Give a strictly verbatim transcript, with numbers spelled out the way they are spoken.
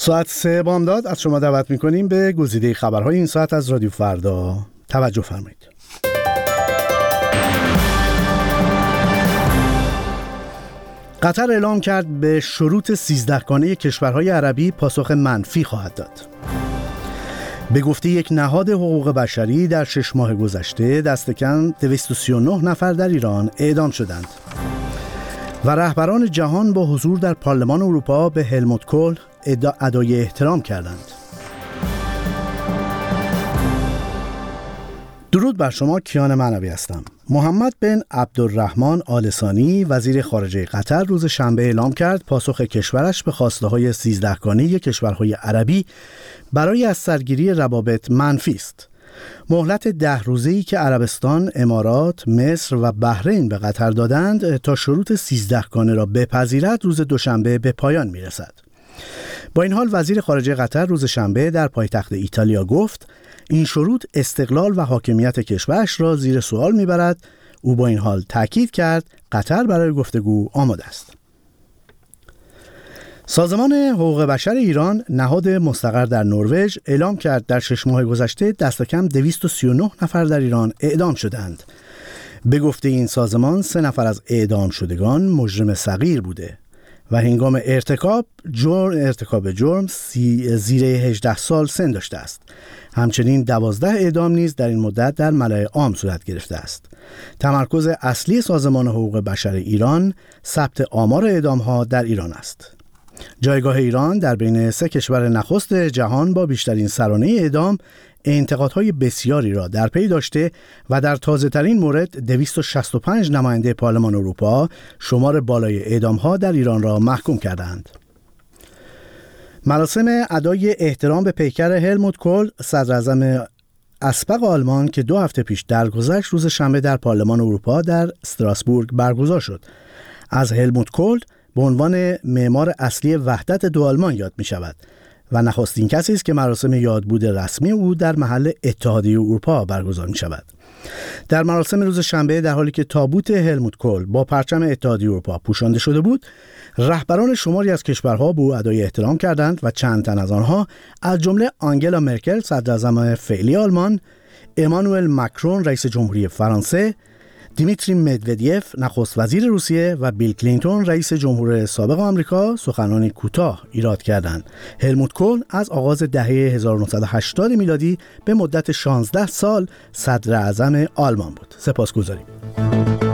ساعت سه بامداد از شما دعوت میکنیم به گزیده خبرهای این ساعت از رادیو فردا. توجه فرمایید. قطر اعلام کرد به شروط سیزدهگانه کشورهای عربی پاسخ منفی خواهد داد. به گفته یک نهاد حقوق بشری در شش ماه گذشته دست کم دویست و سی و نه نفر در ایران اعدام شدند. و رهبران جهان با حضور در پارلمان اروپا به هلموت کول ادای احترام کردند. درود بر شما، کیان معنوی هستم. محمد بن عبدالرحمن آل ثانی وزیر خارجه قطر روز شنبه اعلام کرد پاسخ کشورش به خواسته‌های سیزدهگانه کشورهای عربی برای از سرگیری روابط منفی است. مهلت ده روزه‌ای که عربستان، امارات، مصر و بحرین به قطر دادند تا شروط سیزدهگانه را بپذیرد روز دوشنبه به پایان می‌رسد. با این حال وزیر خارجه قطر روز شنبه در پایتخت ایتالیا گفت این شروط استقلال و حاکمیت کشورش را زیر سوال می‌برد. او با این حال تاکید کرد قطر برای گفتگو آماده است. سازمان حقوق بشر ایران، نهاد مستقر در نروژ، اعلام کرد در شش ماه گذشته دست کم دویست و سی و نه نفر در ایران اعدام شدند. به گفته این سازمان سه نفر از اعدام شدگان مجرم صغیر بوده و هنگام ارتکاب جرم ارتکاب جرم زیر هجده سال سن داشته است. همچنین دوازده اعدام نیز در این مدت در ملأ عام صورت گرفته است. تمرکز اصلی سازمان حقوق بشر ایران ثبت آمار اعدام‌ها در ایران است. جایگاه ایران در بین سه کشور نخست جهان با بیشترین سرانه اعدام انتقادهای بسیاری را در پی داشته و در تازه‌ترین مورد دویست و شصت و پنج نماینده پارلمان اروپا شمار بالای اعدام‌ها در ایران را محکوم کردند. مراسم ادای احترام به پیکر هلموت کول، صدراعظم اسبق آلمان که دو هفته پیش درگذشت روز شنبه در پارلمان اروپا در استراسبورگ برگزار شد. از هلموت کول به عنوان معمار اصلی وحدت دو آلمان یاد می شود و نخستین کسی است که مراسم یادبود رسمی او در محل اتحادیه اروپا برگزار می شود. در مراسم روز شنبه در حالی که تابوت هلموت کول با پرچم اتحادیه اروپا پوشانده شده بود، رهبران شماری از کشورها به او ادای احترام کردند و چند تن از آنها از جمله آنگلا مرکل صدراعظم فعلی آلمان، امانوئل ماکرون رئیس جمهوری فرانسه، دیمیتری مدودیف نخست وزیر روسیه و بیل کلینتون رئیس جمهور سابق آمریکا سخنانی کوتاه ایراد کردند. هلموت کول از آغاز دهه هزار و نهصد و هشتاد میلادی به مدت شانزده سال صدر اعظم آلمان بود. سپاسگزاریم.